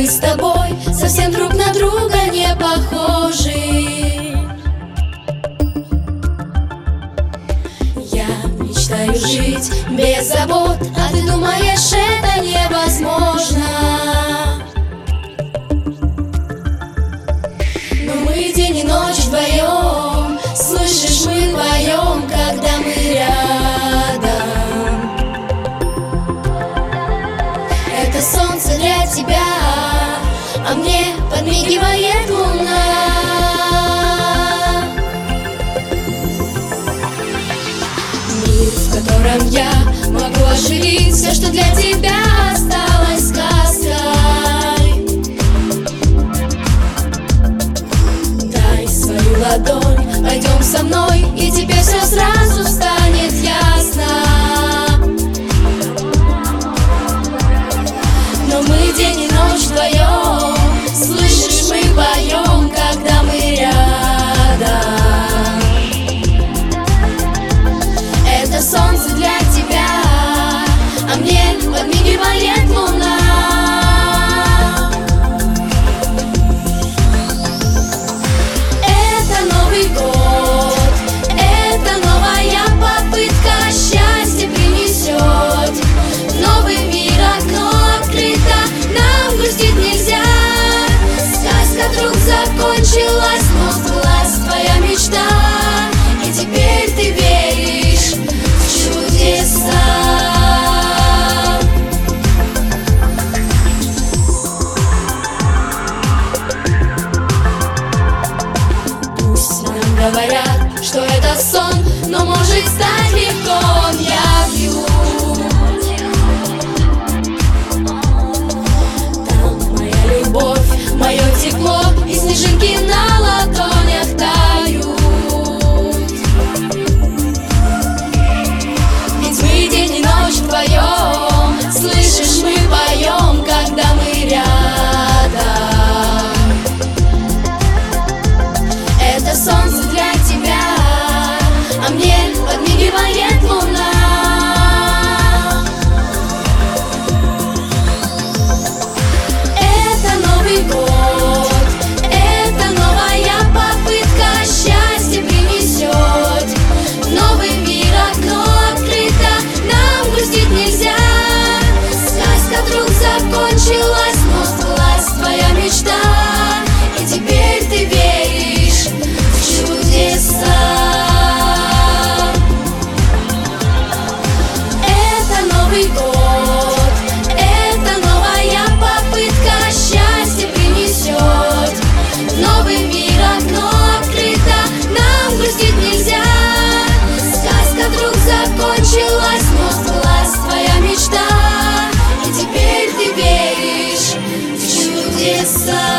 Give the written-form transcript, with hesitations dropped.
Мы с тобой совсем друг на друга не похожи. Я мечтаю жить без забот, а ты думаешь, это невозможно. Но мы день и ночь вдвоем, слышишь, мы поем, когда мы рядом. Это солнце для тебя, а мне подмигивает луна. Мир, в котором я могу оживить все, что для тебя осталось сказкой. Дай свою ладонь, пойдем со мной, и тебе все сразу станет ясно. Но мы день и ночь вдвоем, слышишь, мы поем, когда мы рядом. Это солнце для тебя, а мне подмигивает луна. Это Новый год, это новая попытка, счастье принесет. Новый мир, окно открыто, нам грустить нельзя. Сказка вдруг закончилась, но сбылась твоя мечта. И теперь ты веришь в чудеса. Пусть нам говорят, что это сон, но может стать легко явью. Там моя любовь, мое тепло, и снежинки на ладонях тают. Ведь мы день и ночь вдвоем, слышишь, мы поем, когда мы рядом. Это солнце для тебя, а мне подмигивает луна. Это Новый год, это новая попытка, счастье принесет. Новый мир, окно открыто, нам грустить нельзя. Сказка вдруг закончилась, но сбылась твоя мечта. И теперь ты веришь в чудеса. Это Новый год, это новая попытка, счастье принесет. Новый мир, окно открыто, нам грустить нельзя. Сказка вдруг закончилась, но сбылась твоя мечта. И теперь ты веришь в чудеса.